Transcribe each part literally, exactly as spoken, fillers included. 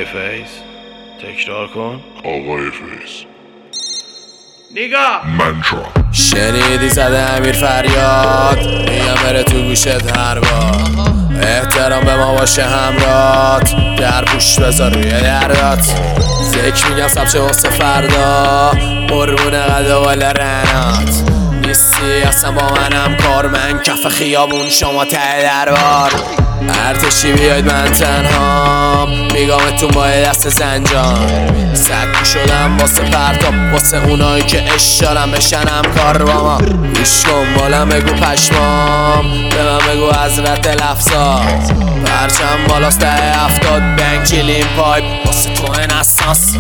آقای فیس تکرار کن. آقای فیس نگاه منترا. شنیدی زده امیر فریاد، میگم بره تو گوشت هر بار. احترام به ما باشه همرات، در پوش بذار روی دردات. ذکر میگم سبچه واسه فردا، قربون قدوال رنات. نیستی اصلا با منم کار، من کف خیابون شما ته دربار. ارتشی بیاید من تنها، میگامتون با دست زنجان. سکی شدم واسه پرتاب، واسه اونایی که اشارم بشنم کار با ما. گوش کن بالم بگو پشمام، به من بگو حضرت لفظات. پرچم بالاست ده هفتاد بنگ چیلیم پایپ واسه تو این اساس.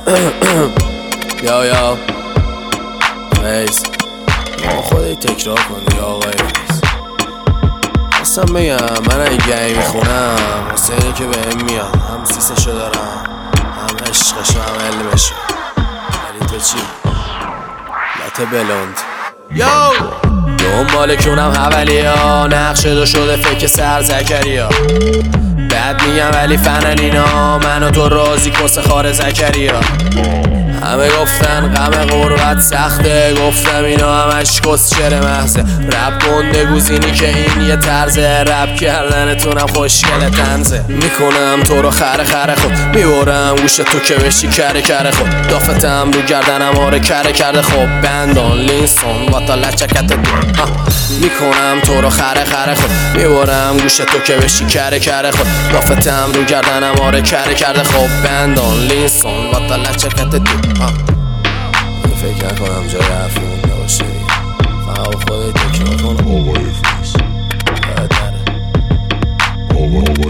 یا یا فیس ما خودی تکرار کن یا آقای فیس. اصلا بگم من اگه گهی میخونم واسه اینه که بهم میاد، هم سیسشو دارم هم عشقشو هم علمشو. ولی تو چی؟ لات بلوند یو دنبال کونم حولی ها، نقشه دو شده فکر سر زکریا. بد میگم ولی فنانینا، من و تو رازی کس خار زکریا. همه گفتن غم غربت سخته، گفتم اینا همش کس شر محضه. رب گنده گوزینی که این یه طرزه، رب کردنتونم خوشگل تنزه. میکنم تو رو خره خره خود، میبرم گوش تو که بشی کره کره خود. دافتم رو گردنم آره کره کرده خوب. بندان لینسون واتا لچکت دو میکنم تو رو خره خره خود، میبرم گوش تو که بشی کره کره خود. دافتم رو گردنم آره کره کرده خوب. بندان لینسون واتا لچکت دو فکر نکنم جای حرفی مونده باشه، فقط خودت تکرار کن. آقای فیس باید نره. آقای